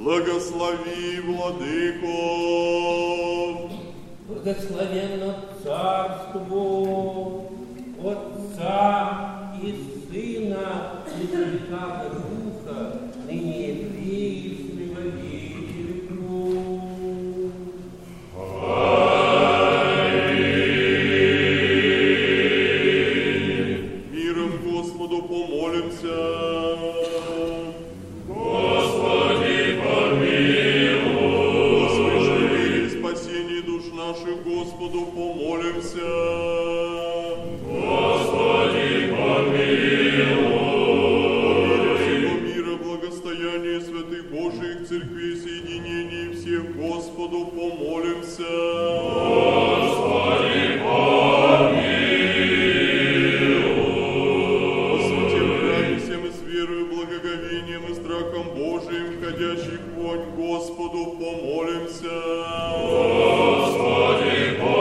Благослови, Владыко. Благословенно Царство Отца и Сына и Святаго Духа, ныне и присно во веки веков. Миром Господу помолимся. Господу помолимся. Господи, помилуй. По всего мира, благостояние святых Божиих церквей, соединений всех, Господу помолимся. Господи, помилуй. По святем храме всем и с верою, благоговением и страхом Божиим, входящих вонь, Господу помолимся. Господи,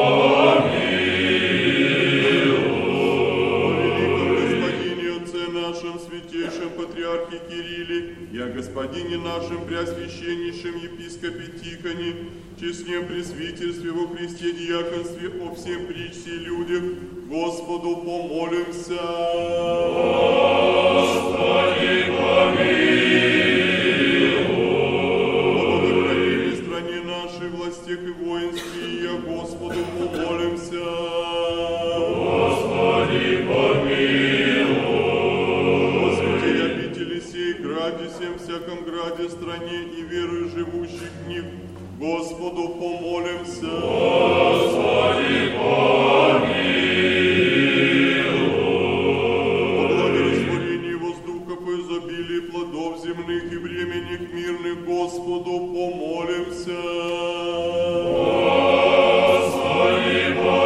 помилуй. О великом Господине, Отце нашем, святейшем Патриархе Кирилле, и о Господине нашем, Преосвященнейшем Епископе Тихоне, честном пресвитерстве во Христе диаконстве, о всем причте людях, Господу помолимся. Господи, помилуй. О благоухании стране нашей, властях и воинстве, и о Господу помолимся. Господи, помилуй. О святей обители сей, граде всем, всяком граде, стране и верою живущих в них, Господу помолимся. Господи, помилуй. О благорастворении воздухов и изобилии плодов земных и временных мирных, Господу помолимся. Господи,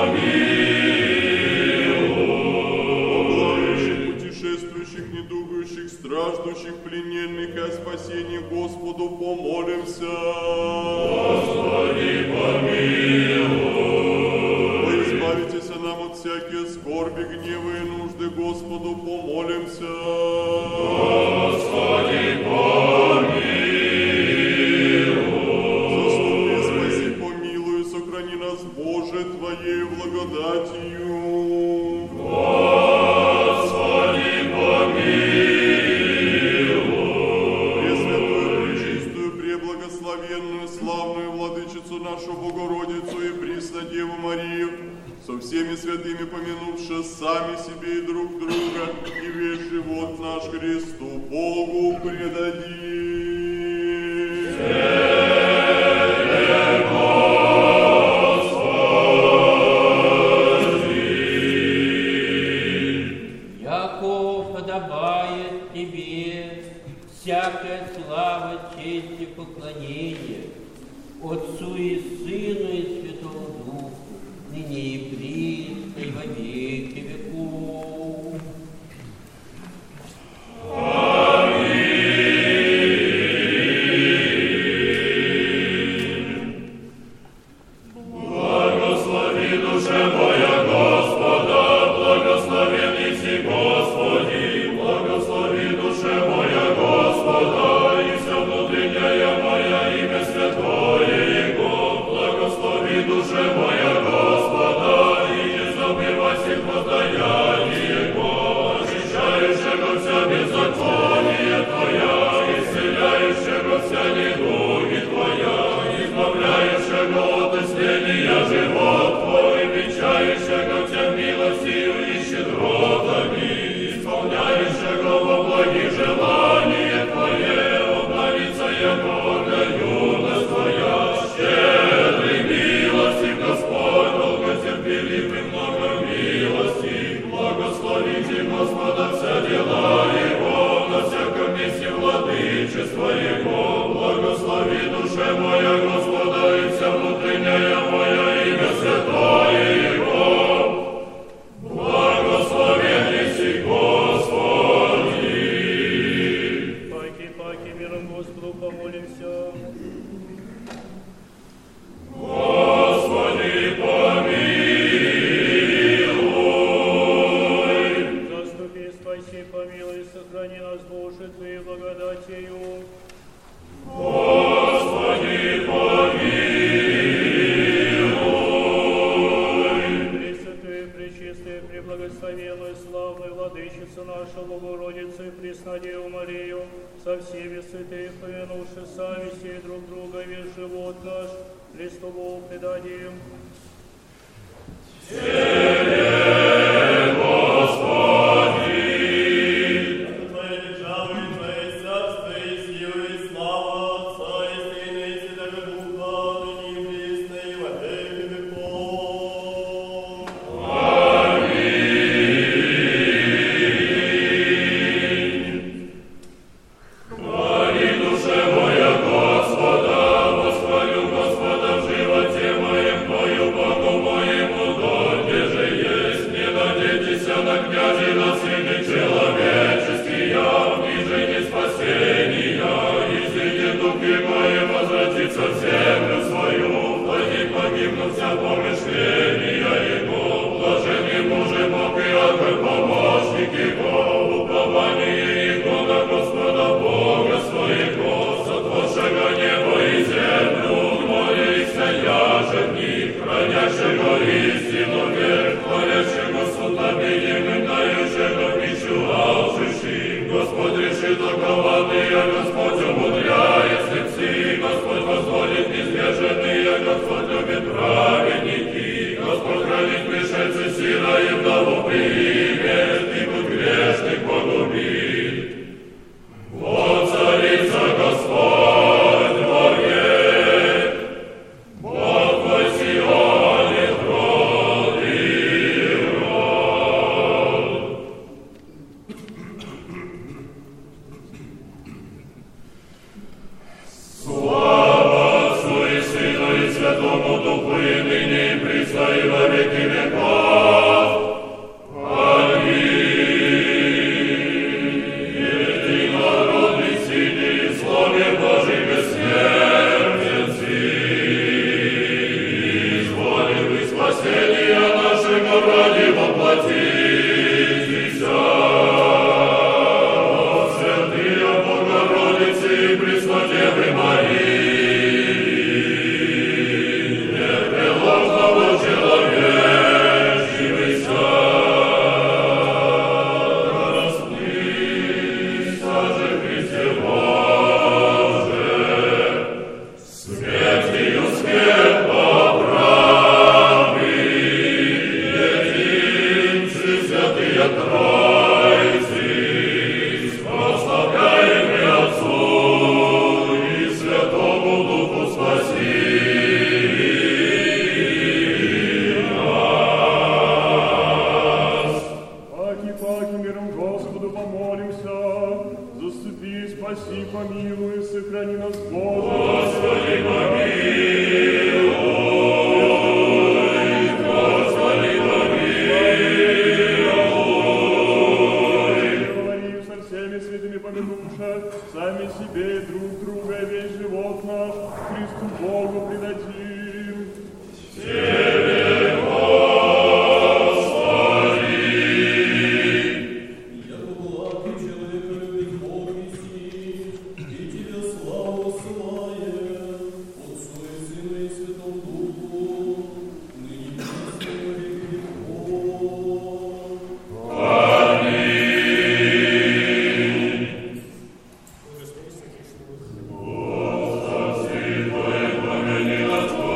помилуй. О плавающих, путешествующих, недугающих, страждущих, плененных и о спасении, Господу помолимся. Господи, помилуй. О избавитесь нам от всякие скорби, гнева и нужды, Господу помолимся. Господи, помилуй. Заступи, спаси, помилуй, сохрани нас, Боже, Твоею благодатью. Господи, помилуй. Пресвятую, пречистую, преблагословенную, славную Владычицу нашу Богородицу и присно Деву Марию, со всеми святыми помянувши сами себе и друг друга, и весь живот наш Христу Богу предадим. Яко подобает Тебе всякая слава, честь и поклонение Отцу и Сыну и Святому Духу, ныне и присно и во веки веков. Благослови душе моя Господа, благословенный си Господи, благослови душе моя Господа, и вся внутренняя моя имя святое Его, благослови душе моя Господа, и не забывай всех воздаяние Его, очищающего вся беззаконие Твоя, исцеляющего вся недуги Твоя, избавляющего от исления живот Твой, венчающего Тя милостью и щедротами, исполняющего во благих желание Твое, обновится Его юность Твоя. Щедрый милостив Господь, долготерпелив и много милости, благословите Господа все дела Его, на всяком месте владычества Его, благослови душе моя Господа, и вся внутренняя моя имя святое Его. Благословен еси Господи. Паки, паки, миром Господу помолимся. Господи, помилуй. Заступи, спаси, помилуй, сохрани нас, Боже, Твоей благодатью. Господи, души сами сей друг друга, весь живот наш, Христову предадим. Господи, помяни нас,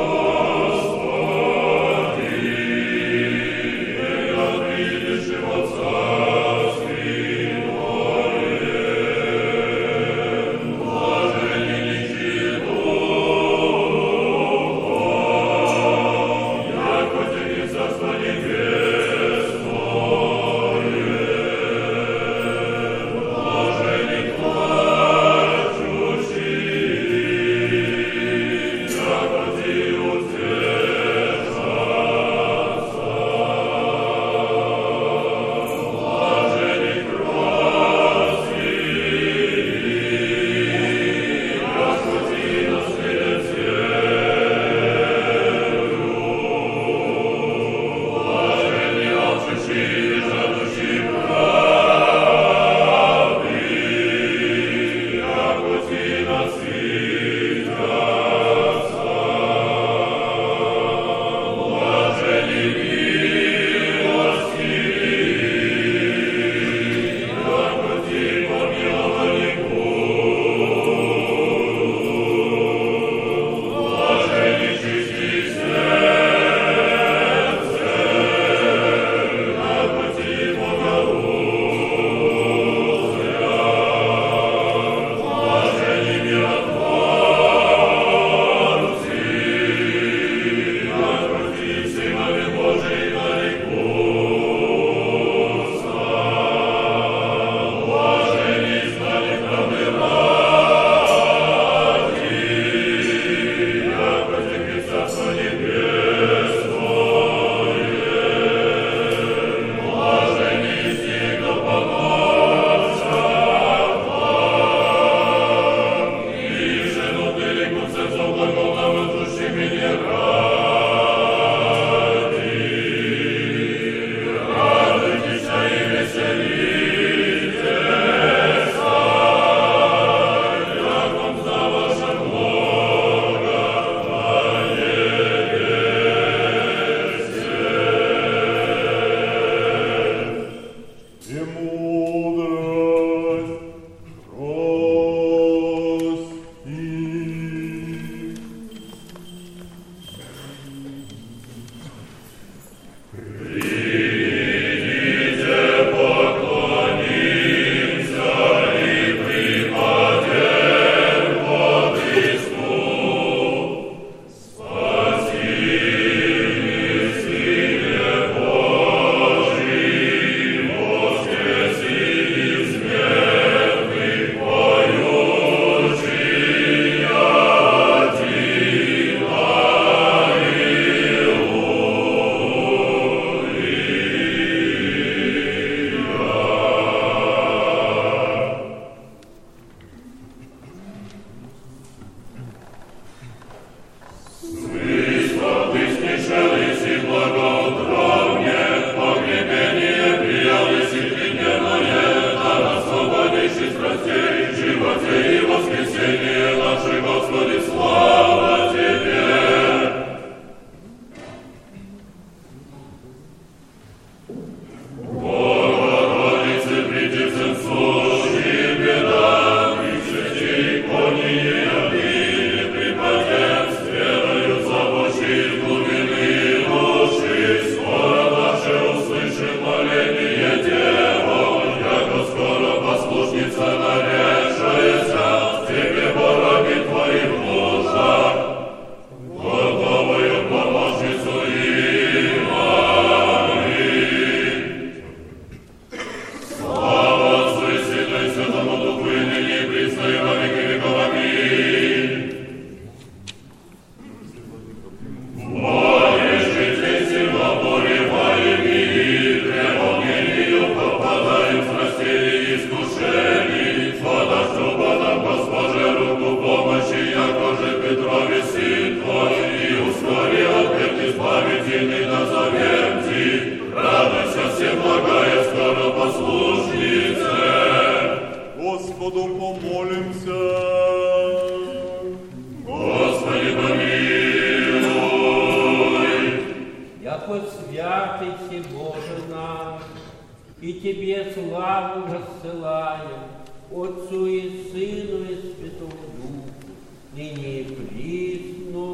и Тебе славу воссылаем, Отцу и Сыну и Святому Духу, ныне и присно,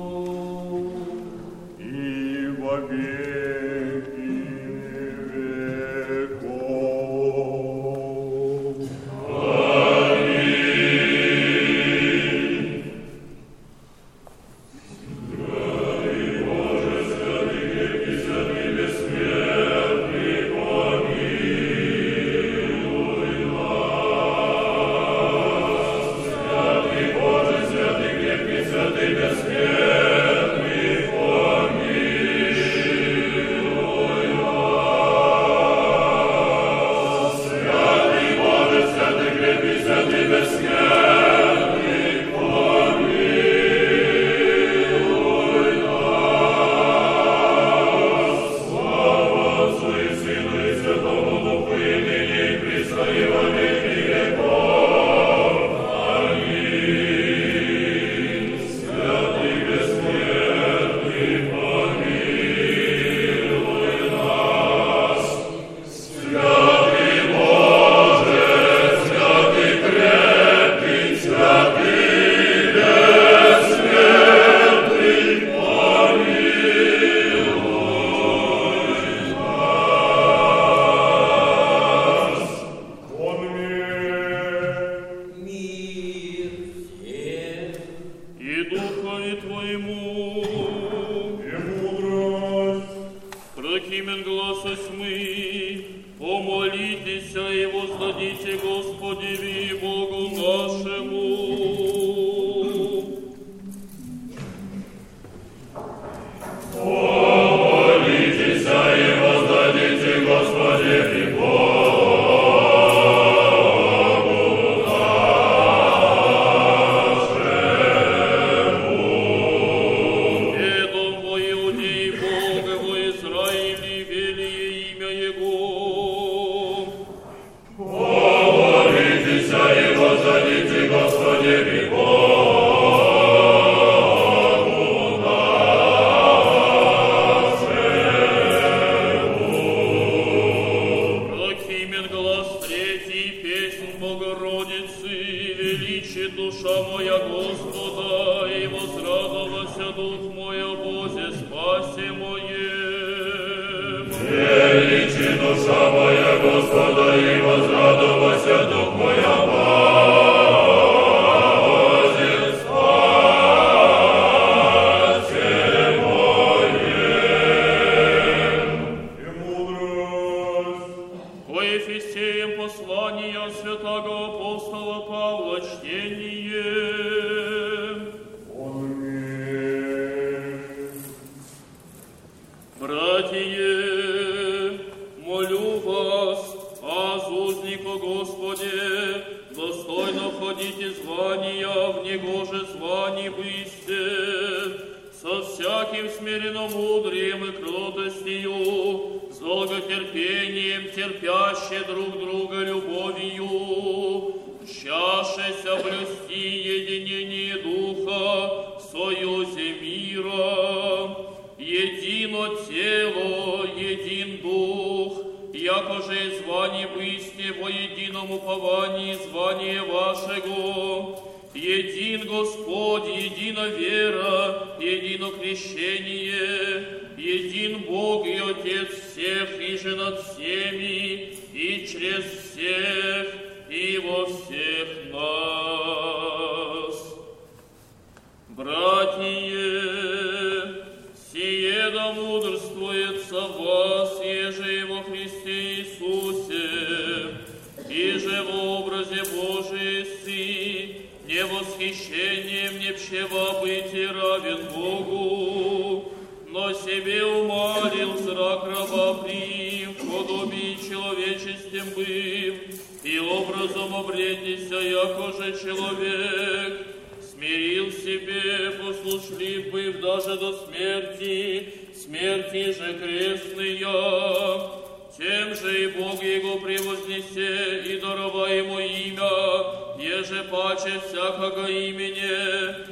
и во веки веков.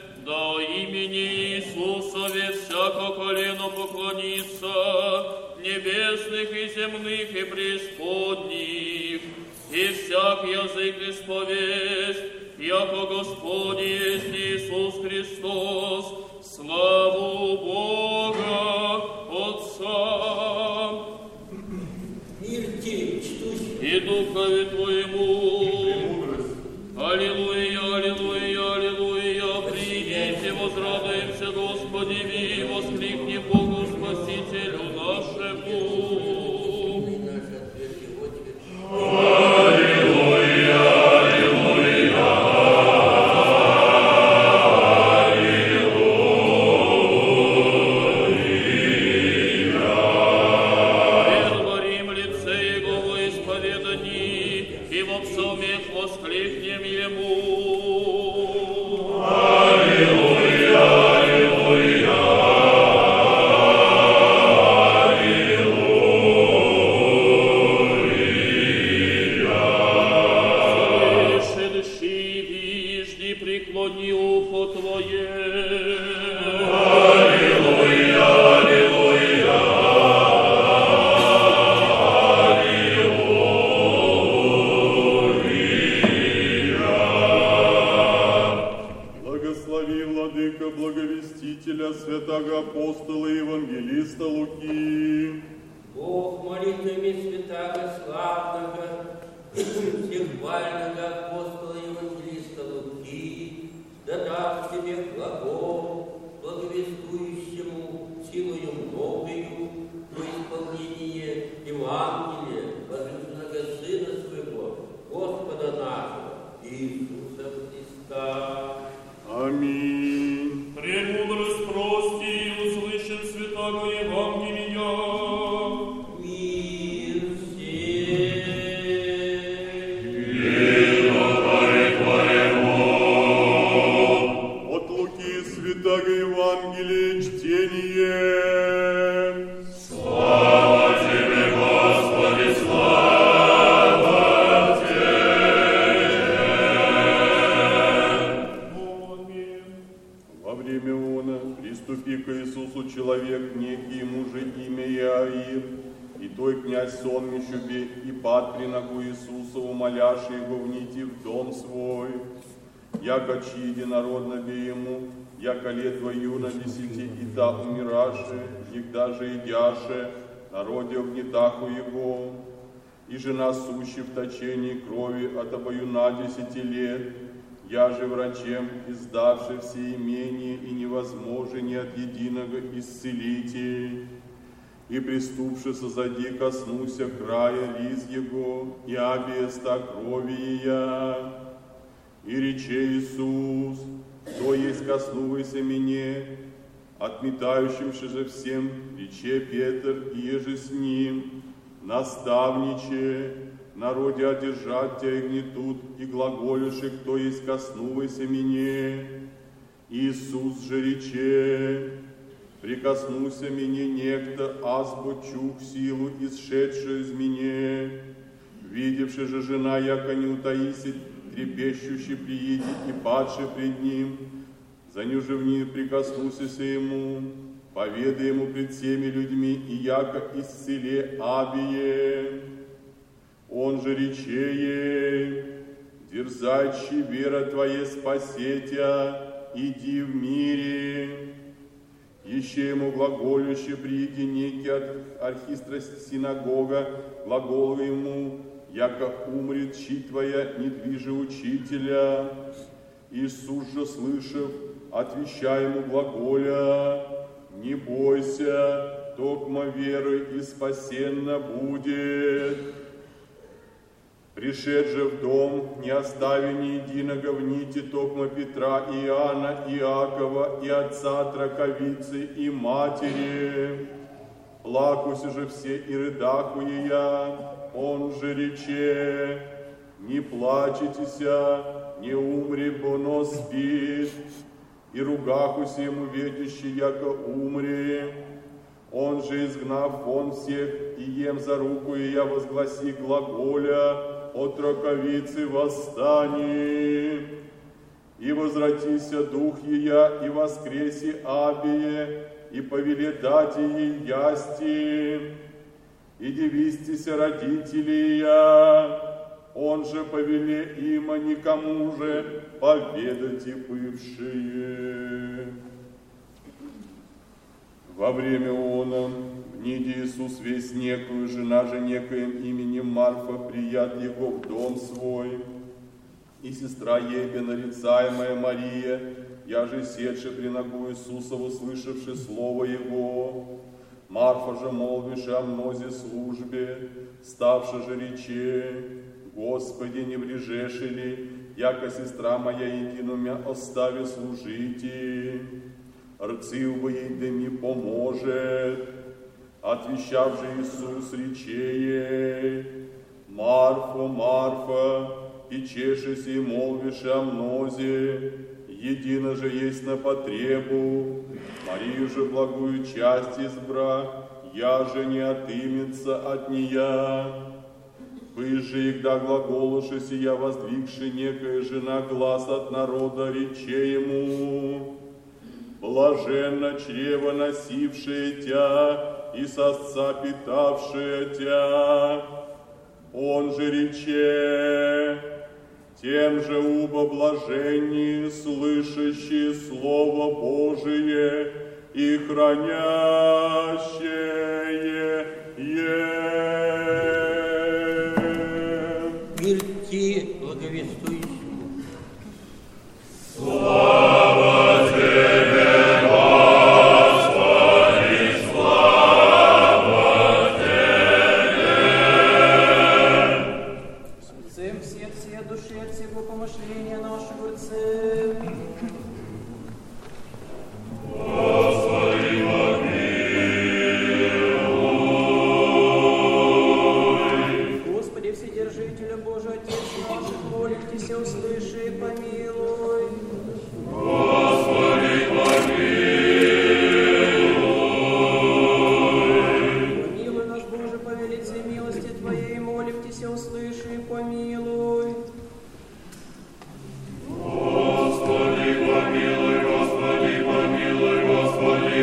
имени Иисусове всяко колено поклонится, не небесных и земных и преисподних, и всяк язык исповесть, яко Господь есть Иисус Христос, славу Бога Отца. Мир тебе, чтущий. И Духове Твоему. Аллилуйя, аллилуйя, аллилуйя. Придите, возрадуемся, Господи, и воскликни Богу Спасителю нашему. Святого апостола и евангелиста Луки. Бог молитвами святого славного, всехвального апостола и евангелиста Луки, да даст тебе глагол, благовествующему силою многою во исполнение Евангелия божественного Сына Своего, Господа нашего, Иисуса Христа. Аминь. Премудрость прости и услышим святого Евангелия. Мир всем. От Луки святого Евангелия чтение. Слава Тебе, Господи, слава Тебе. Во время она, приступи к Иисусу человек, некий ему же имя Иаир, и той князь сонмищу бе, и пад при ногу Иисуса, умоляши его внити в дом свой. Яко чи единородно бе ему, яко лет твою на 10, и та умираши, егда же идяше, народе огнетаху его, и жена сущи в точении крови от обоюна 10 лет, я же врачем, издавши все имения, и невозможен ни от единого исцелите. И приступши созади, коснуся края лиз его, и обеста крови ея. И рече Иисус, кто есть коснувайся мне, отметающимся же всем, рече Петр, и еже с ним, наставниче, народе одержать тебя и гнетут, и глаголюши, кто есть коснувайся мне. Иисус же рече, прикоснуся мне некто, азбо чух силу, исшедшую из меня. Видевши же жена, яко не утаиси, трепещущий прииди и падший пред ним, за нюжевни прикоснуся ему, поведай ему пред всеми людьми, и яко исцеле абие. Он же рече ей, дерзайчи вера твоя спасетя, иди в мире. Еще ему глаголюще прииди некий от архистра синагога, глагол ему, яко умрет чи твоя, не движи учителя. Иисус же, слышав, отвечай ему глаголя, не бойся, токмо веры и спасенно будет. Пришед же в дом, не остави ни единого в нити токмо Петра, Иоанна, Иакова, и отца Траковицы, и матери. Плакуся же все и рыдахуя я, он же рече, не плачетеся, не умри, бо но спит. И ругахуся ему ведущий, яко умри. Он же, изгнав вон всех, и ем за руку, и я возгласи глаголя, от раковицы восстани, и возвратися дух ея, и воскреси абие, и повеле дать ей ясти, и девистися родителей я, он же повеле има никому же поведать и бывшие. Во время оно, вниде Иисус весь некую, жена же некоим именем Марфа, прият его в дом свой, и сестра ей, нарицаемая Мария, я же седши при ногу Иисуса, услышавши слово Его. Марфа же, молвишь о мнозе службе, ставши же рече, Господи, не врежеши ли, яко сестра моя едину мя остави служите, рцив бы ей да ми поможет. Отвещав же Иисус рече ей, Марфа, Марфа, печешись и молвишь о мнозе, едино же есть на потребу, Марию же благую часть избра, я же не отымется от нея. Вы же, игда глаголуши сия, воздвигши некая жена глаз от народа, рече ему, блаженно чрево носившее тя и сосца питавшее тя. Он же рече, тем же убо блаженнее, слышащие Слово Божие и хранящее Мир ти, благовествующий. Слава Тебе, Господи, слава Тебе. Отцем все души от всего помышления нашего Отцем. Господи, помилуй. Господи, Вседержителя Божий, Отец наших, молитесь, услыши и помилуй. Господи, помилуй. Помилуй наш Боже, по велице милости Твоей, молитесь, услыши и помилуй. Господи, помилуй, Господи, помилуй, Господи,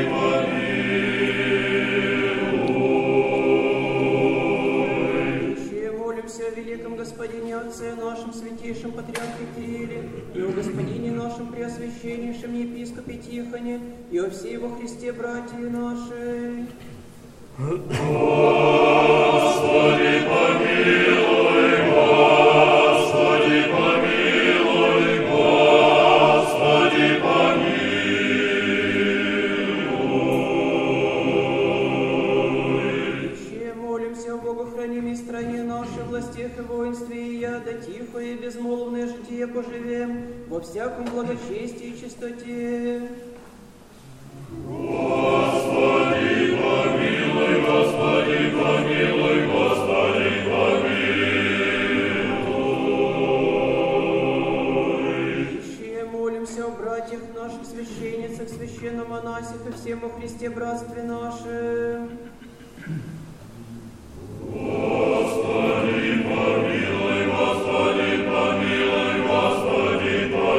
помилуй. Еще молимся о великом Господине Отце нашем, святейшем Патриархе Кирилле, и о Господине нашем Преосвященнейшем Епископе Тихоне, и о всей во Христе братья наши. Господи, помилуй, Господи, помилуй, Господи, помилуй. Еще молимся о богохранимой стране нашей, властях и воинстве, и я, да тихое и безмолвное житие поживем во всяком благочестии и чистоте. Господи, помилуй, Господи, помилуй, Господи, помилуй. Еще молимся о братьях наших, священницах, священномонасях и всем во Христе братстве нашем. Господи, помилуй, Господи, помилуй, Господи,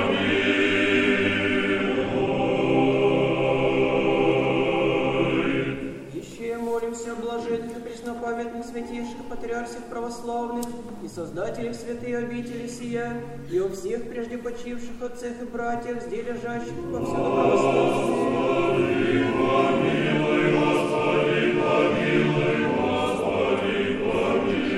помилуй. Еще молимся о блаженных и преснопамятных святейших патриарсих православных и создателях святой обители сия, и о всех прежде почивших отцах и братьях, здесь лежащих повсюду православных. Помилуй, Господи, помилуй, Господи, помилуй.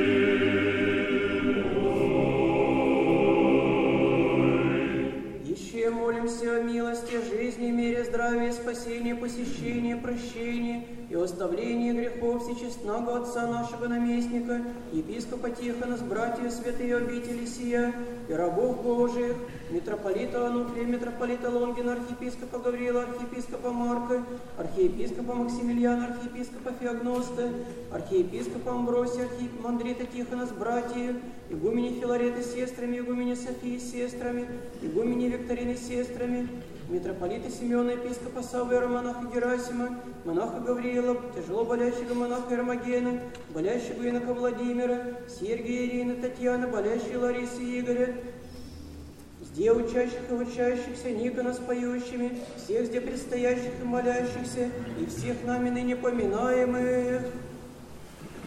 Еще молимся о милости, жизни, мире, здравии, спасении, посещении, прощении и оставлении грехов всечестного Отца нашего наместника, епископа Тихона с братьями святые обители сия, и рабов Божиих, митрополита Ануфрия, митрополита Лонгина, архиепископа Гавриила, архиепископа Марка, архиепископа Максимилиана, архиепископа Феогноста, архиепископа Амбросия, архимандрита Тихона с братьями, игумени Филареты с сестрами, игумени Софии с сестрами, игумени Викторины с сестрами, митрополита Симеона, епископа Саввера, монаха Герасима, монаха Гавриила, тяжело болящего монаха Эрмогена, болящего инока Владимира, Сергия, Ирины, Татьяны, болящей Ларисы и Игоря, где учащих и учащихся, Никона с поющими, всех где предстоящих и молящихся, и всех нами ныне поминаемых.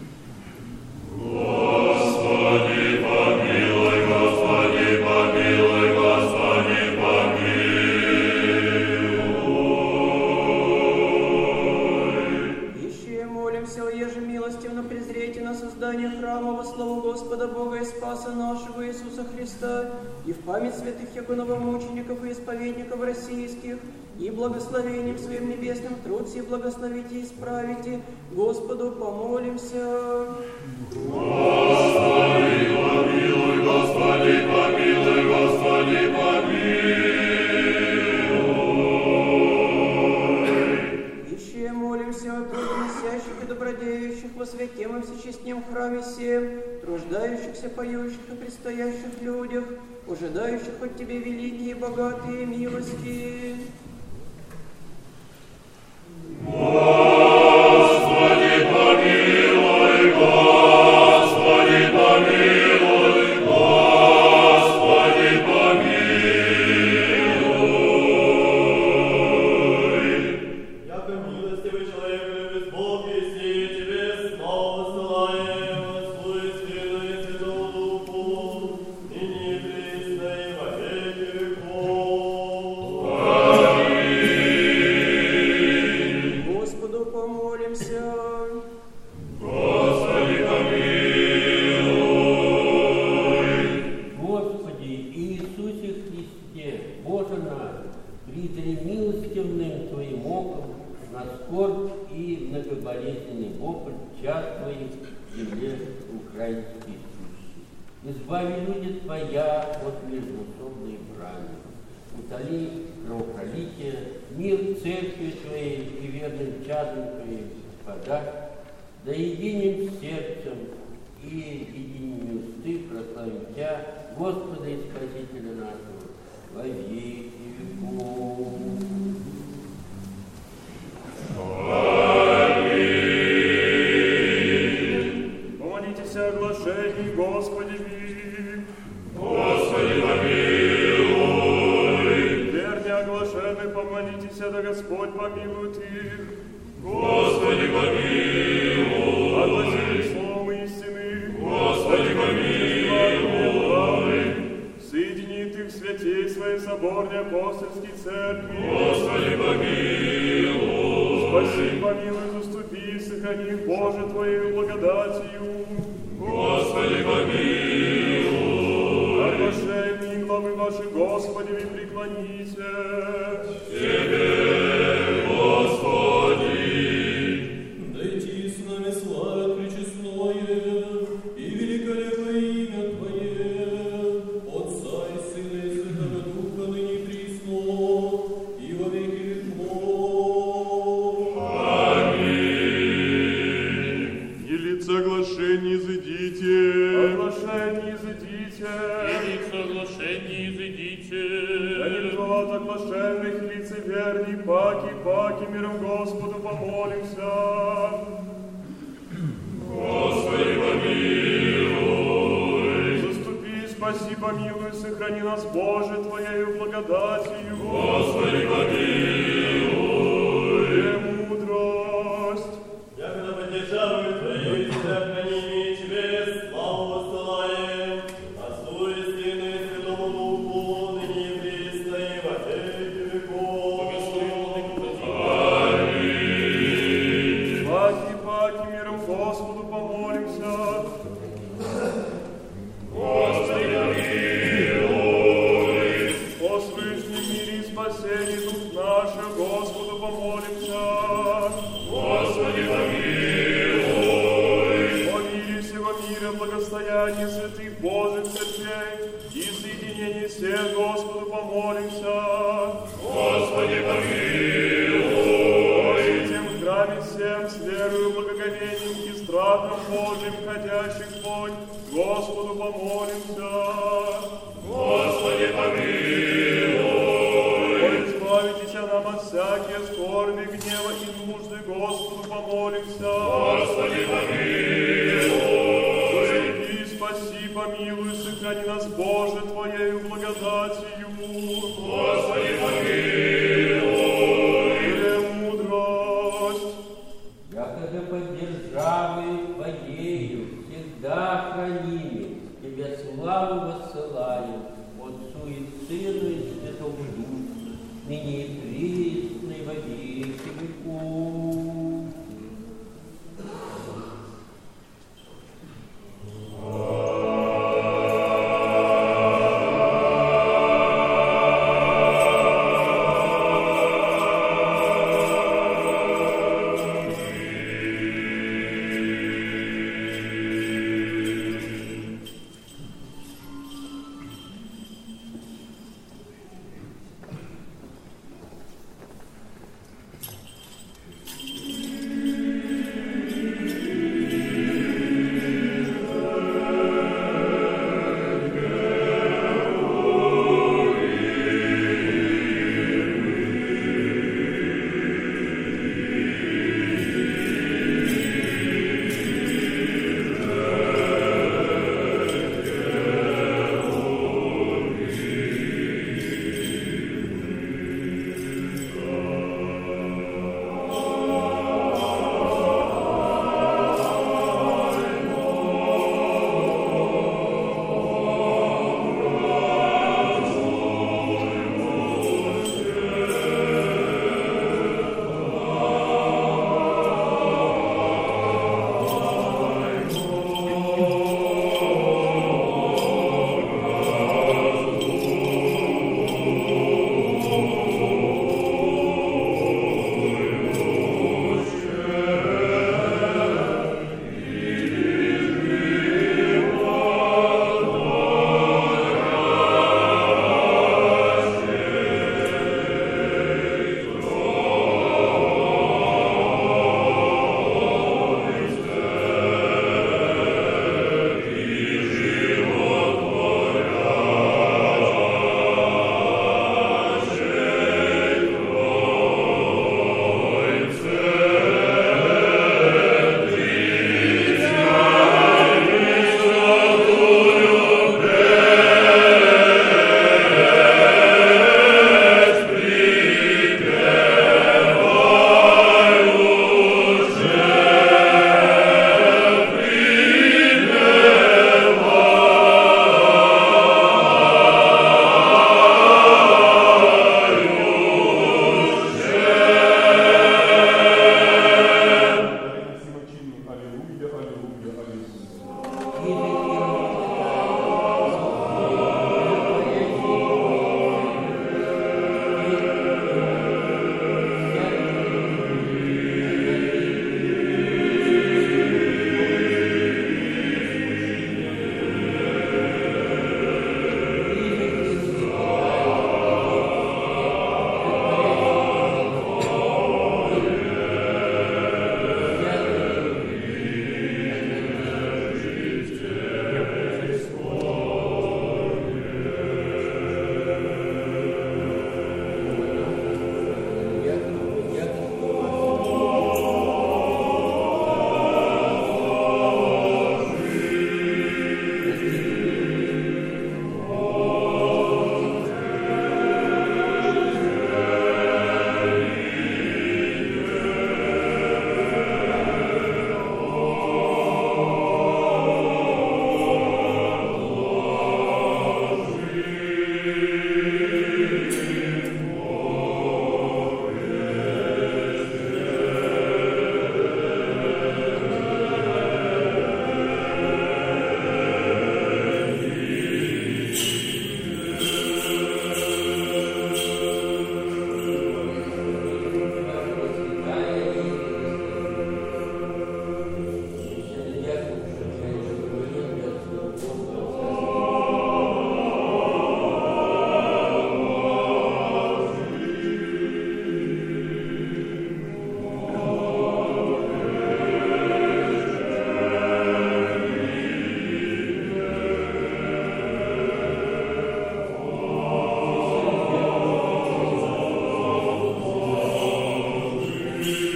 Господа Бога и Спаса нашего Иисуса Христа, и в память святых яко новомучеников и исповедников российских, и благословением своим небесным труд сей благословите и исправите, Господу помолимся. Господи, помилуй, Господи, помилуй, Господи, помилуй. Еще молимся о трудоносящих и добродеющих во святем и всечестнем храме сем, труждающихся, поющих и предстоящих людях, ожидающих от Тебе великие, богатые милости. Господи, помилуй, Господи, помилуй, Господи, помилуй. Яко милостивый человек любит Бог, если Тебе славу посылаем, Отцу и Сыну и Святому Духу, ныне и присно и во веки веков. Господу помолимся. Господи, помилуй. Господи Иисусе Христе, Боже наш, призри милостивным Твоим оком на скорбь и многоболезненный вопль час Твоих в земле украинской сущей. Избави люди Твоя от междоусобной брани. Утоли кровопролитие, мир церкви Твоей и верным чадом Твоим подашь, да единым сердцем и единими усты прославим Тя, Господа и Спасителя нашего, во веки веков. Помолитесь о оглашении, Господи, Господи, помилуй. верне оглашенный, помолитесь, да Господь помилует их. Господи, помилуй. Огласите словом истины, Господи, помилуй. соединит их святей своей соборной апостольской церкви. Господи, помилуй. Спаси, помилуй, заступи, сохрани их, Боже, Твоею благодатью. Господи, помилуй. Оглашенные главы ваши, Господи, вы преклоните. Тебе, Господи. Дойти с нами славят пречестное и великолепное имя Твое, Отца и Сына и Святого Духа, ныне и присно, и во веки веков. Аминь. Елица оглашений изыдите. Оглашение изыдите. Соглашение изыдите. Да не бывает оглашенных лицеверней, паки, миром Господу помолимся. Господи, помилуй. Заступи, спаси, помилуй, сохрани нас, Боже, Твоею благодатью. Господи, помилуй. Премудрость. Якогда поддержавши Твоей сохраними, Тебе славу посылаем, Отцу и Сыну и Святому Духу, ныне и присно и во веки веков. Паки, миром Господу помолимся. Господи, помилуй. О свышнем мире и спасении дух наших, Господу помолимся. Господи, помилуй. О мире всего мира, благостоянии святых Божьих церквей и соединении всех, Господу помолимся. Господи, помилуй. О святем храме всем с верою, благоговением и страхом Божьим, ходящих в Бог, Господу помолимся. Господи, помилуй. О, избавитесь нам от всякие скорби, гнева и нужды, Господу помолимся. Господи, помилуй. Заступи, спаси, помилуй, сохрани нас, Боже, Твоею благодатью. Господи, помилуй. Премудрость. Якогда поддержавы Твоею всегда храними, Тебе славу воссылаем, Отцу и Сыну и Святому Духу, ныне и присно и во веки веков.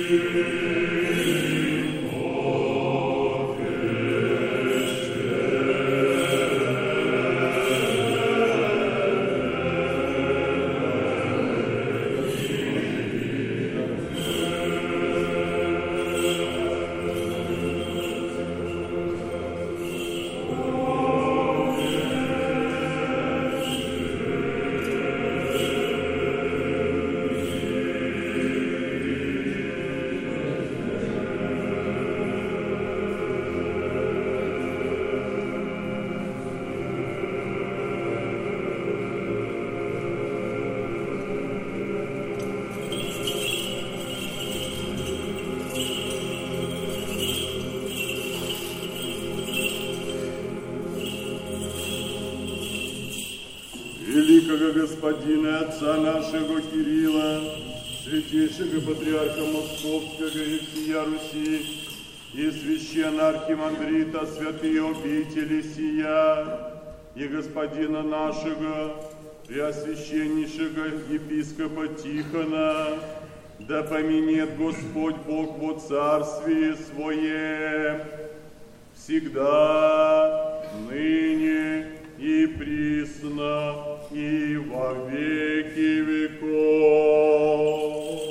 Великого Господина Отца нашего Кирилла, святейшего Патриарха Московского и всея Руси, и священного архимандрита святые обители сия, и Господина нашего, преосвященнейшего епископа Тихона, да поменет Господь Бог во Царствие Своем, всегда, ныне и присно, и во веки веков.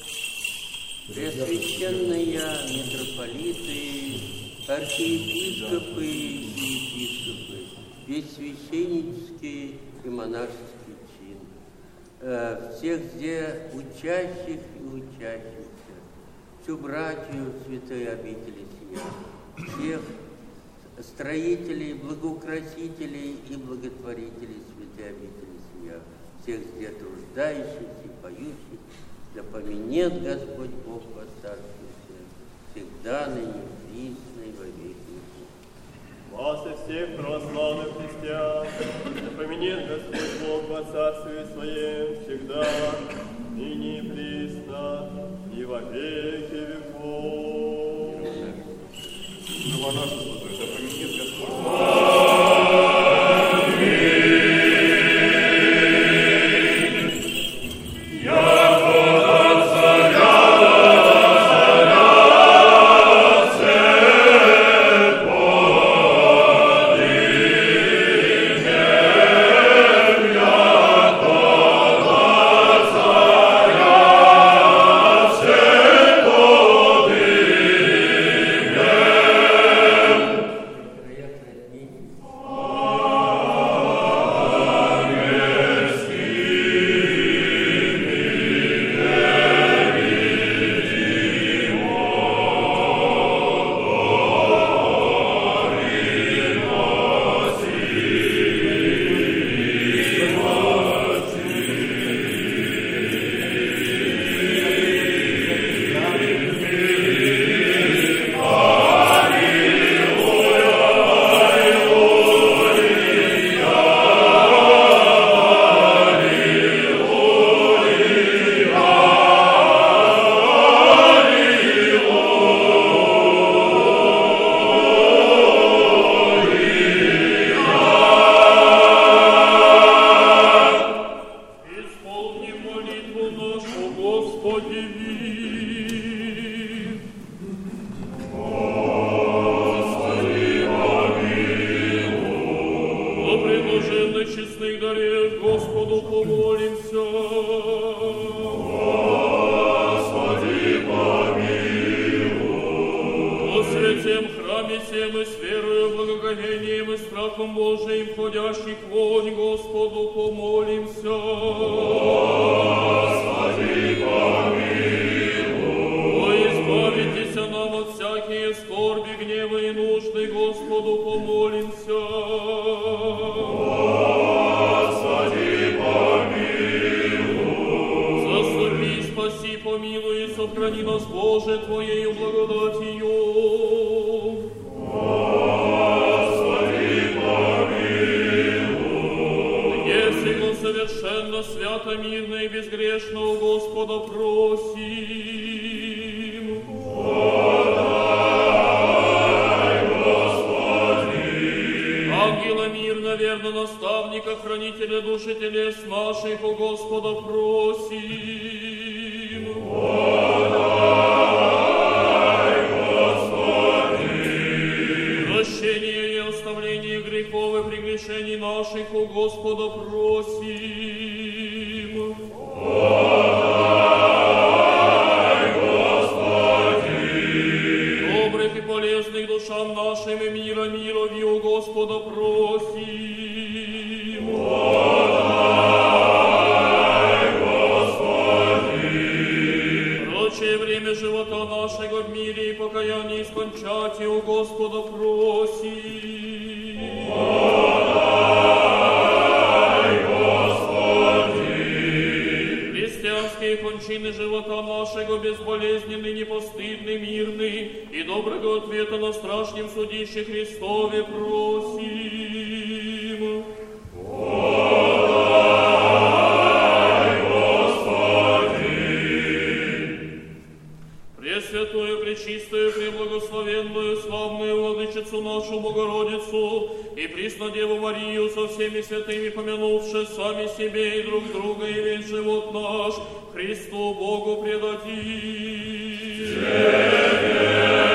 Преосвященные митрополиты, архиепископы и епископы, весь священнический и монашеский чин, всех здесь учащих и учащихся, всю братью святой обители сия, всех строителей, благоукрасителей и благотворителей святой обители сия, всех здесь труждающихся и поющих, да поменет Господь Бог во Царстве всегда, ныне, присно и во веки веков. Вас и всех православных христиан, да поменет Господь Бог во Царстве Своем всегда, ныне и присно и во веки веков. Живо наше святое, да поменет Господь. Господа просим. прочее время живота нашего в мире и покаяние скончати у Господа просим. Подай, Господи! Христианские кончины живота нашего безболезненный, непостыдный, мирный и доброго ответа на страшном судище Христове просим. Пресвятую, пречистую, преблагословенную, славную Владычицу нашу Богородицу и Преснодеву Марию со всеми святыми помянувши сами себе и друг друга и весь живот наш Христу Богу предадим.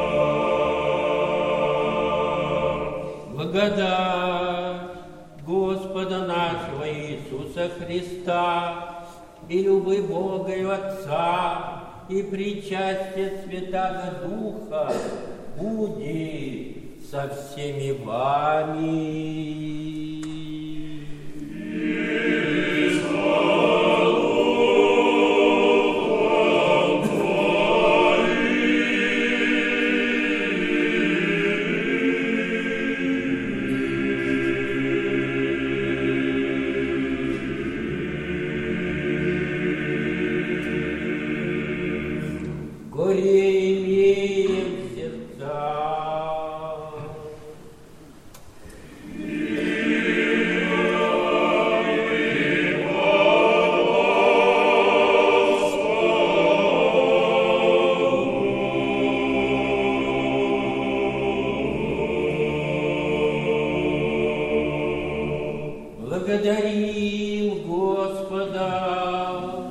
Благодать Господа нашего Иисуса Христа, и любовь Бога и Отца, и причастие Святаго Духа будет со всеми вами. Благодарим Господа.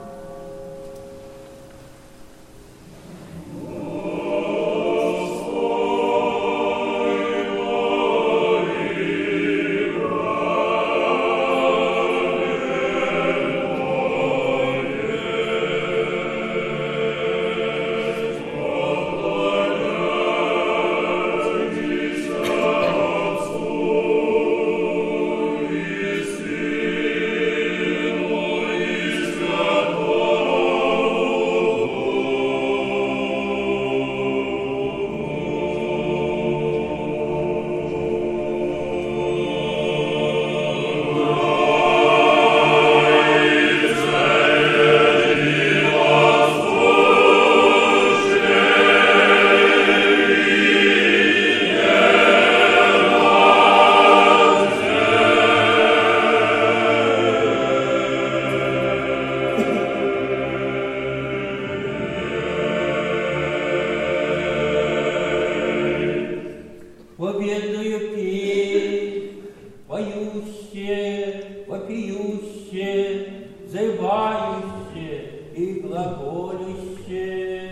Победную песнь, поющие, вопиющие, взывающие и глаголющие.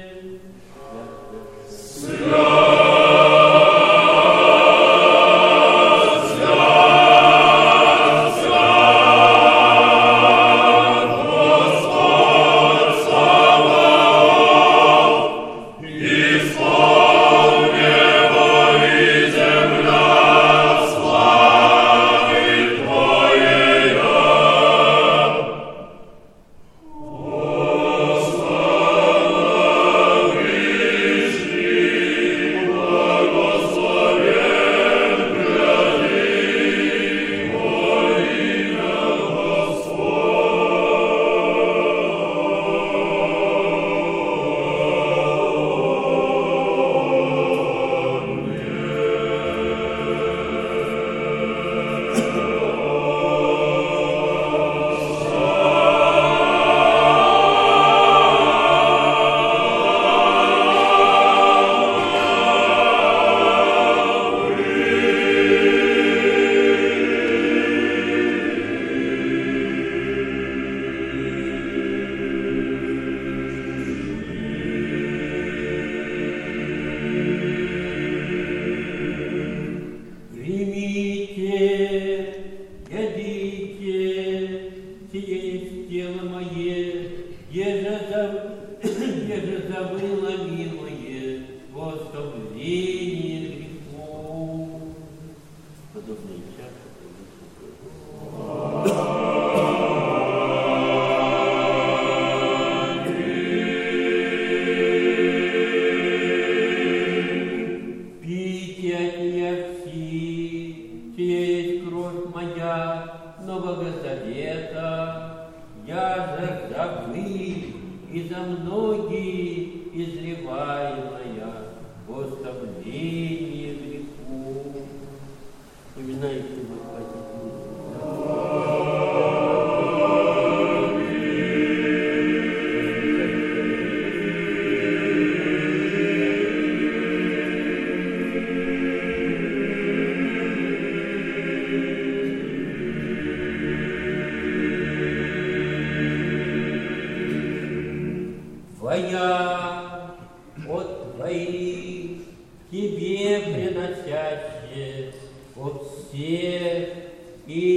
Твоя от Твоих, Тебе приносящие от всех и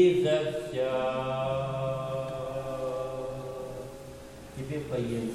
и за вся. Тебе поем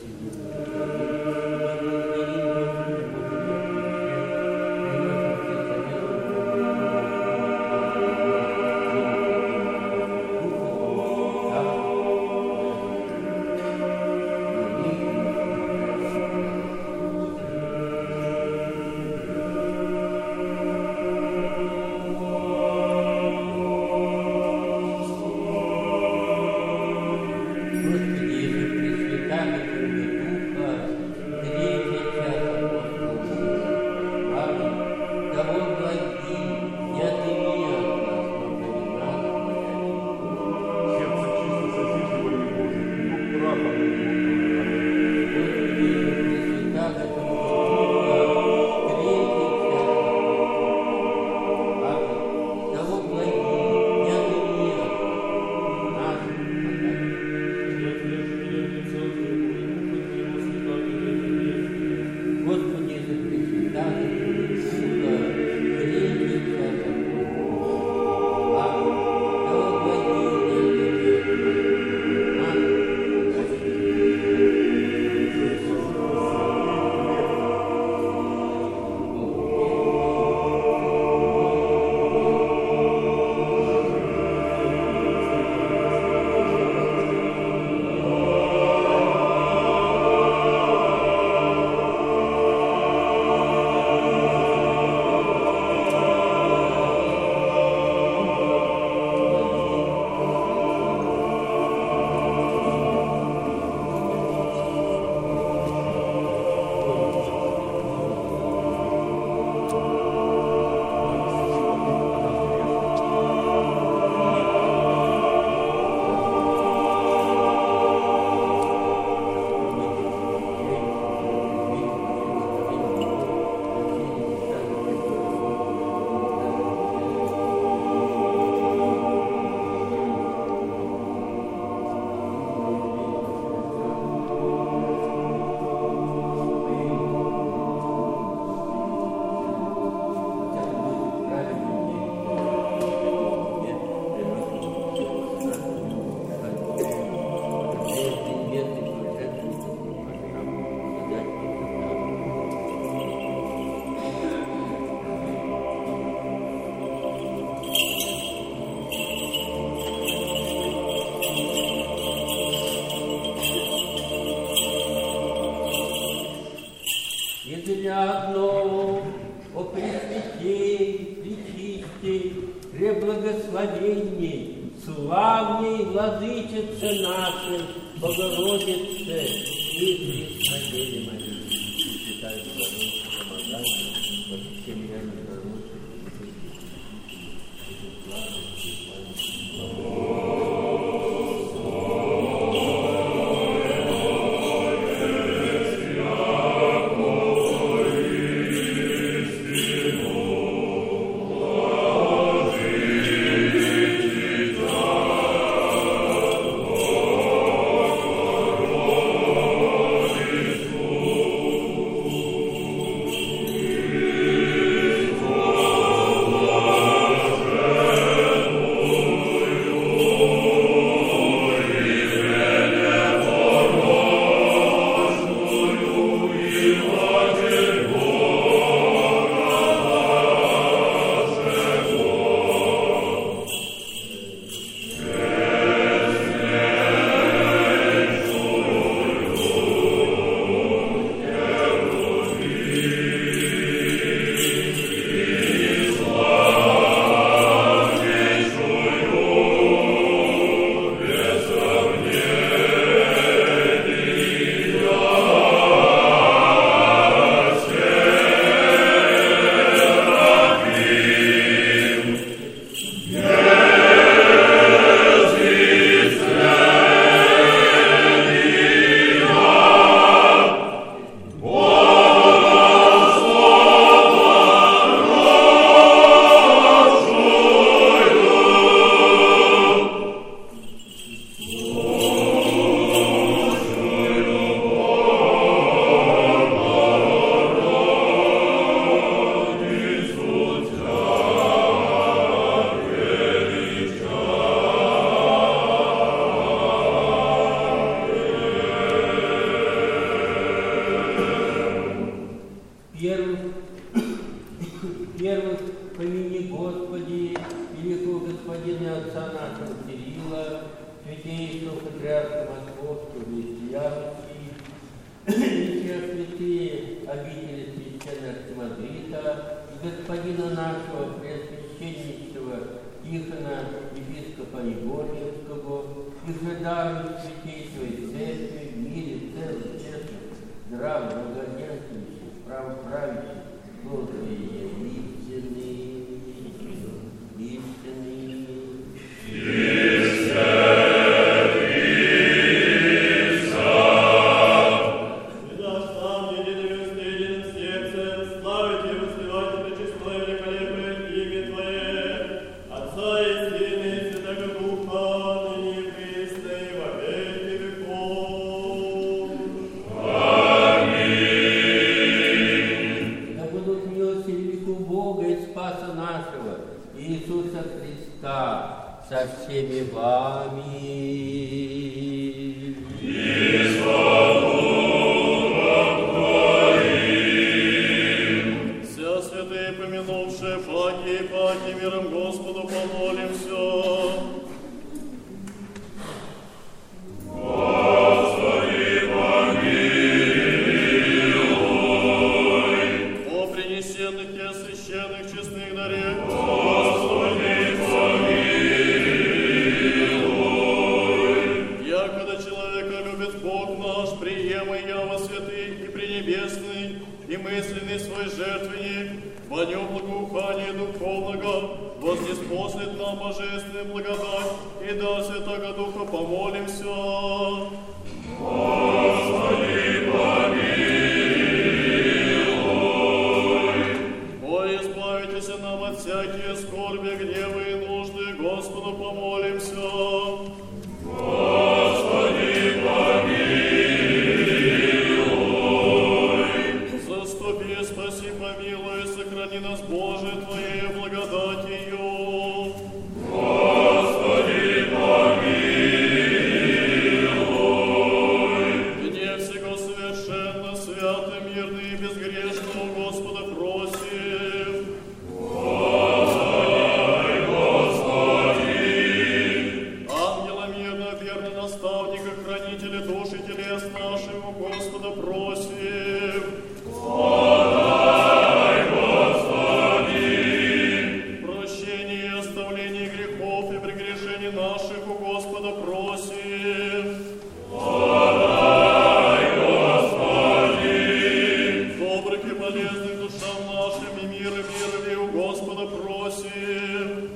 преблагословенней, славней Владычице нашей, Богородице и Пресновенной Марии. Читаю Богородицу, помогаю, во всем реально хорошем. Oh отца нашего Кирилла, святейшего патриарха Московского Вестия Руси, все святые обители священного Архимандрита, господина нашего преосвященнейшего Тихона, епископа Егорьевского, и же даром святейшей церкви в мире целых, честных, здравых, благоденствующих, правоправящих, Божие истины. Со всеми вами. И с Духом Твоим. Вся святые, помянувшие Факи и Паки, миром Господу помолимся. Господи, помилуй. О принесенных и освященных честных даре, Господи, помилуй. Небесный и мысленный свой жертвенник, во нем благоухание духовного, вознеспослет нам божественную благодать, и дар Святого Духа помолимся. Господи, помилуй. О, избавитесь нам от всякие скорби, гнева и нужды, Господу помолимся. Господи, помилуй. Спаси, помилуй, сохрани нас, Боже, Твоей благодатью. Господи, помилуй. Дне всего совершенно, свято, мирно и безгрешно у Господа просим. Господи, Господи. Ангела мирно, верно наставника, хранителя душ и телес наших у Господа просим. Подай, Господи. Прощение и оставление грехов и прегрешений наших у Господа просим. Подай, Господи. Добрых и полезных душам нашим и мира мирови у Господа просим.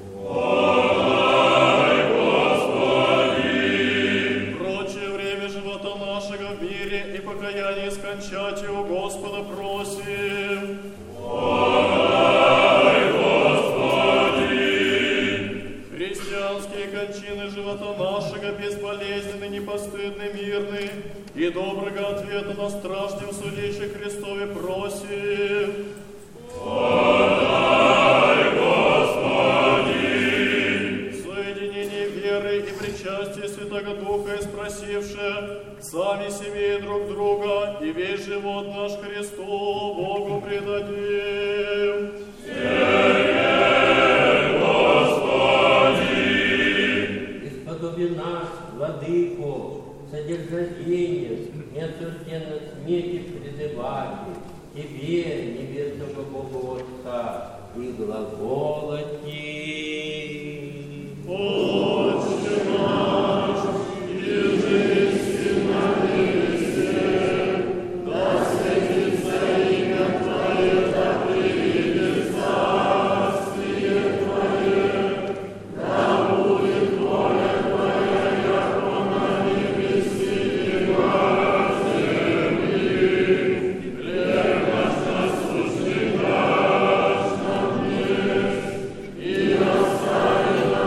Подай, Господи. Прочее время живота нашего в мире и покаяние скончать у Господа просим. Подай, Господи. Христианские кончины живота нашего безболезненны, непостыдны, мирны, и доброго ответа на страшном судище Христове просим. Подай, Господи. Соединение веры и причастие Святого Духа и спросивши сами себе и друг друга, и весь живот наш Христу Богу предадим. Господи. Исподоби нас, Владыку, содержание неосужденно смерти призывали Тебе, небесного Бога Отца, и глаголати. Отче наш, иже еси на небесе, да светится имя Твое, да придет царствие Твое, да будет воля Твоя, яко на небеси и на земле. Хлеб наш насущный дашь нам днесь, и остави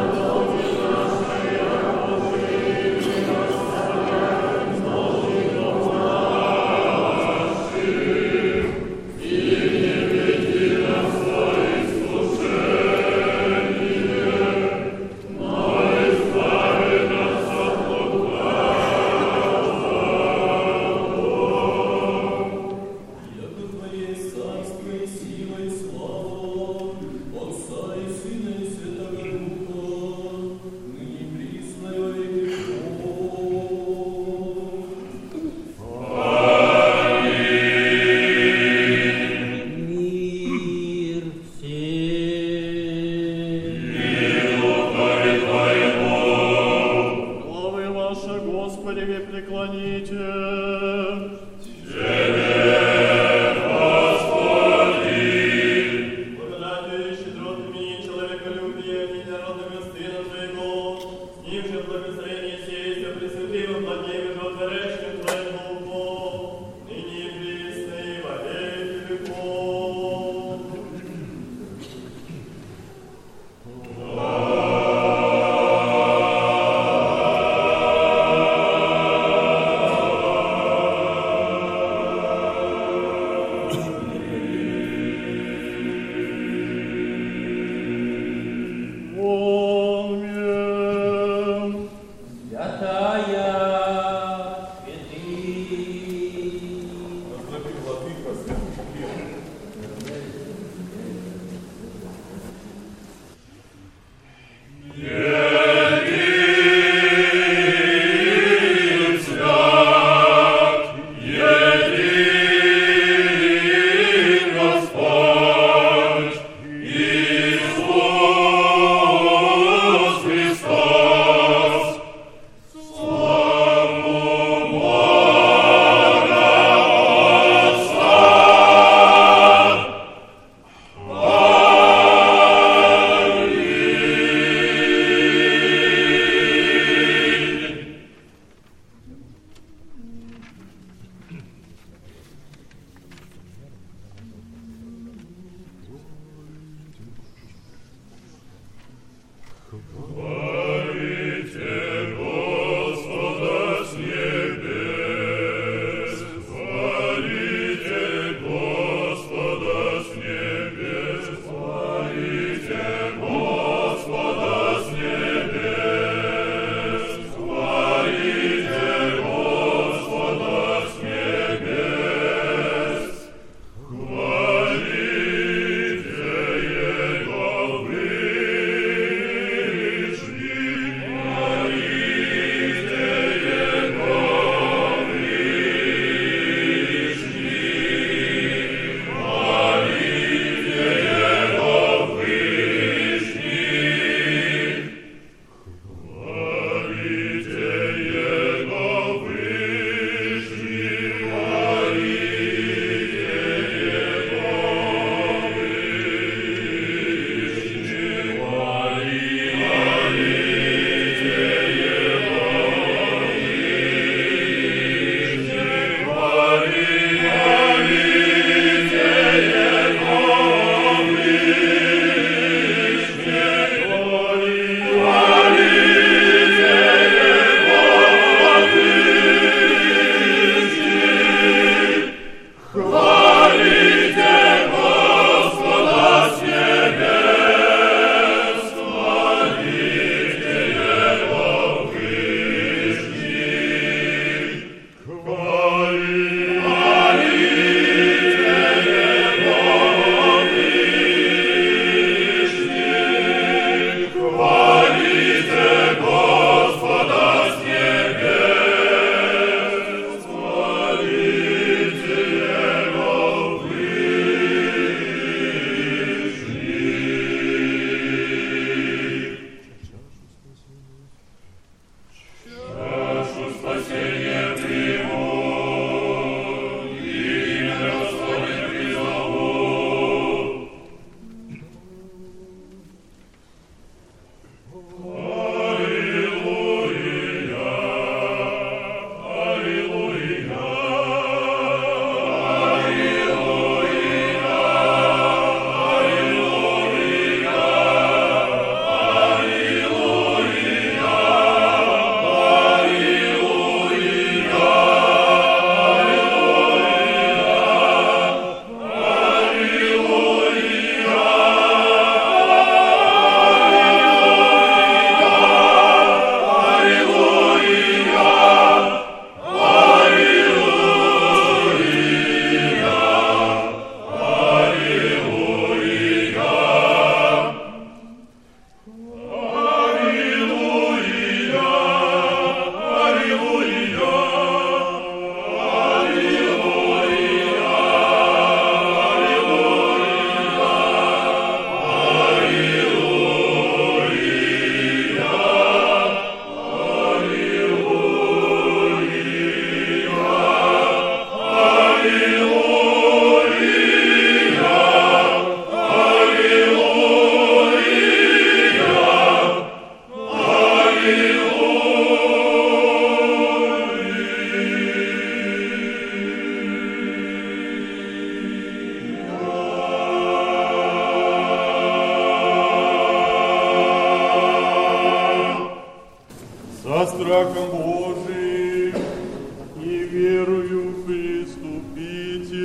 Со страхом Божиим и верою приступите.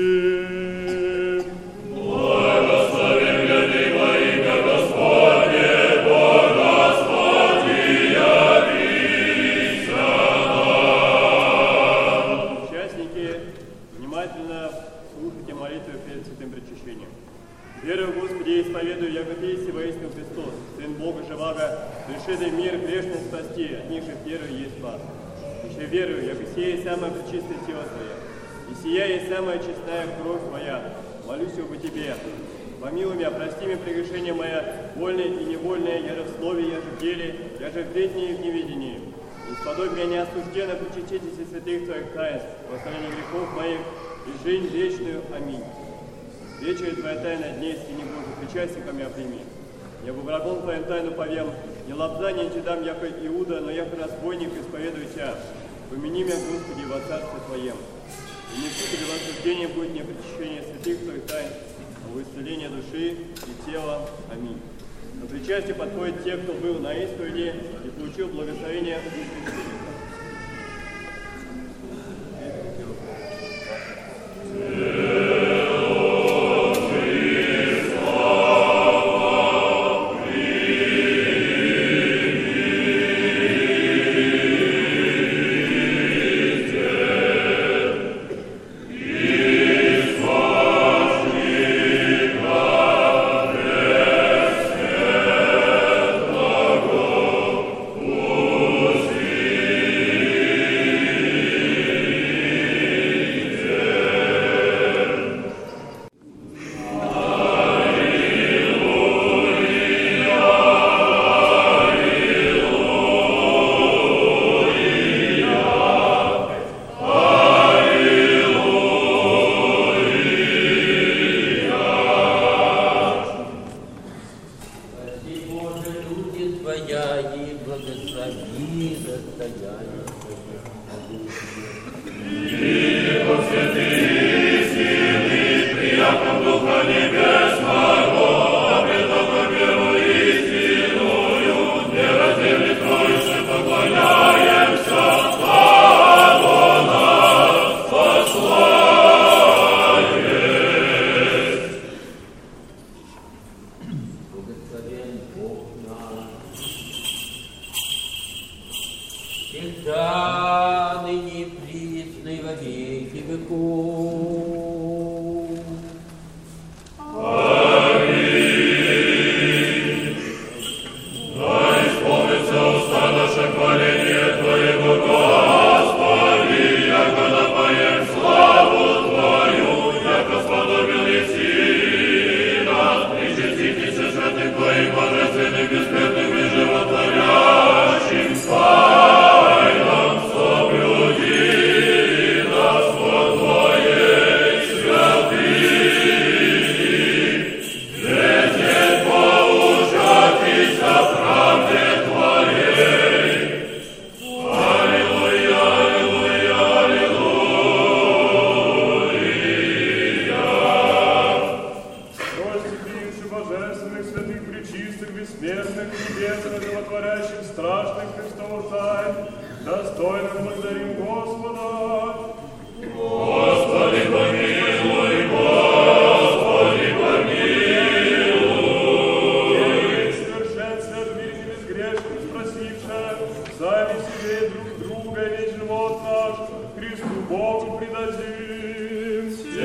Благословен гляди во имя Господне, Бог Господи, явися нам. Участники, внимательно слушайте молитву перед святым причащением. Верую в Господи, исповедую, яко Ты есть воистину Христос, Сын Бога живаго, пришедший мир грешный спасти, от них же первый есть спас. Еще верую, яко сие есть самое пречистое тело Твое, и сия есть самая честная кровь Твоя. Молюсь об Тебе. Помилуй меня, прости мне прегрешения моя, вольные и невольные, я же в слове, я же в деле, я же в ведении и в неведении. И сподобь меня неосужденно причаститесь из святых Твоих таинств, восстановление грехов моих и жизнь вечную. Аминь. Вечеря Твоя тайна дней, стени Божий, причастником я прими. Я бы врагом Твоим тайну повем, не лобзание не дам, яко Иуда, но яко разбойник исповедую Тя. Помяни меня, Господи, во Царстве Твоем. И не Тебе в осуждение будет не причащение святых Твоих таинств, а в исцеление души и тела. Аминь. На причастие подходят те, кто был на исповеди и получил благословение священника. всегда, ныне и присно и во веки веков. Аминь. Да исполнится уста наше хваление Твоего, Господи, яко напоем славу Твою, яко сподобил еси нас, причаститесь святых Твоих, божественных, бессмертных и животворящих, тайнам соблюди нас во Твоей святыни. Везде поучайтесь о правде Твоей. Аллилуйя, аллилуйя, аллилуйя. Трости бивши божественных, святых, пречистых, бессмертных, небесных, животворящих, страшных Христовых тайн, достойно благодарим Господа. Господи, помилуй, Господи, помилуй. Совершенстве от мире безгрешных спросивши, сами себе и друг друга весь живот наш Христу Богу предадим.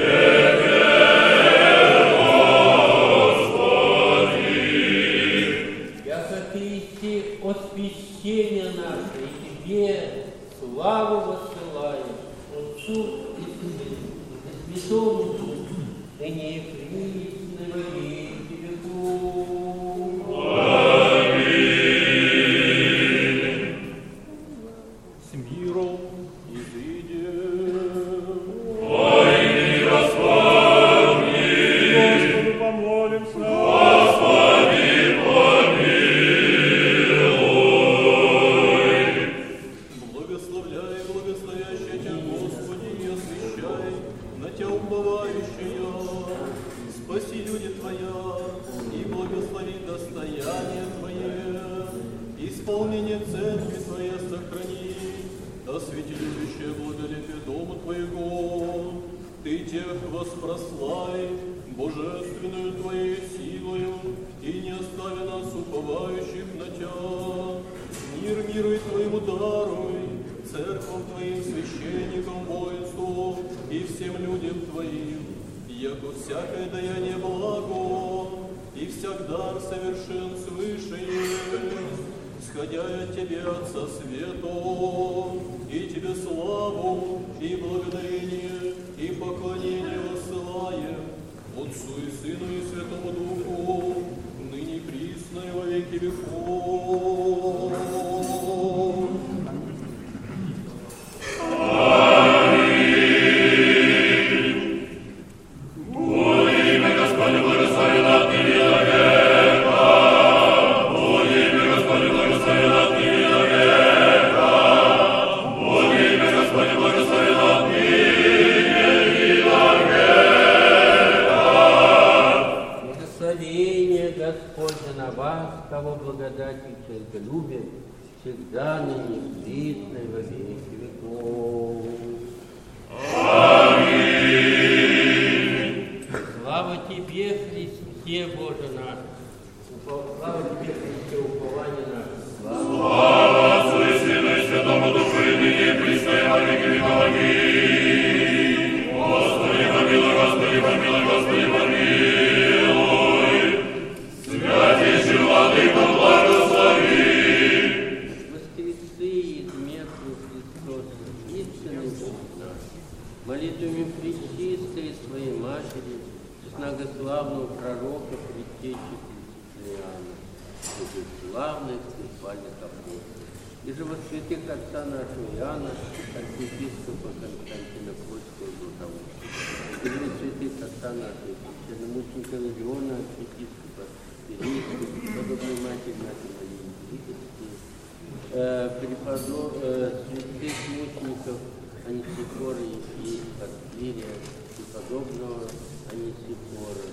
Яко Ты иси от спасения наше, и Тебе славу воссылаем, Отцу и Святому Духу, ныне и присно и во веки веков. С миром изыдем. Ой, Господи, Господу помолимся. Господи, помилуй. воспрославим божественную Твоей силою, и не остави нас уповающих на Тя. Мир миру и Твоему даруй, церквам Твоим, священникам, воинству и всем людям Твоим, яко всякое даяние благо, и всяк дар совершен свыше есть, сходя от Тебе, Отца Свето, и Тебе славу, и благодарение, и поклонение воссылаем Отцу и Сыну и Святому Духу, ныне и присно и во веки веков. Благодатью человеколюбия, всегда ныне присно и во веки веков. Аминь. Слава Тебе, Христе, Боже наш. Слава Тебе, Христе, упование наше. Слава Отцу и Сыну и Святому Духу, и ныне и присно и во веки веков. Аминь. Господи, помилуй, Господи, помилуй, Господи, помилуй. Святейший Владыко, благослови. Воскресы из мертвых Христос, истинный Бог наш, молитвами Пречистой Своей Матери, многославного пророка, предтечи Христиана, славных церковных апостолов, и же во святых отца нашего Иоанна, архиепископа Константина Польского Златоуста, и же во святых отца нашего священномученика Легиона, архиепископа подобной матери нашей Марии святых мучеников Анисифора и Порфирия, преподобного Анисифора,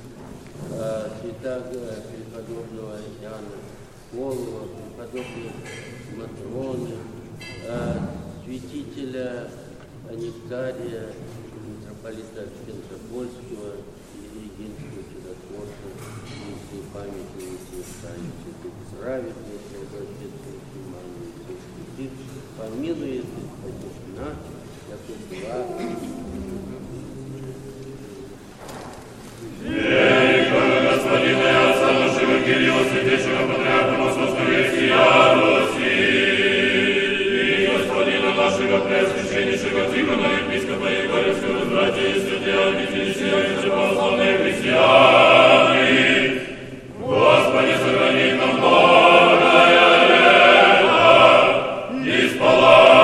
преподобного Иоанна Полова, преподобной Матроны, святителя Нектария, митрополита Пентопольского и Регинского чудотворца, и памятники святых праведных, благочестных Иманов, святых, помилуй, Господи наш, яко слава. Великого Господина и Отца нашего Кирилла, святейшего патриарха Московской Христиан Руси, и Господина нашего преосвященнейшего Тихона, епископа Егорьевского, братья и святые обителища, и православные христиане, Господи, сохрани нам многое лето, и спала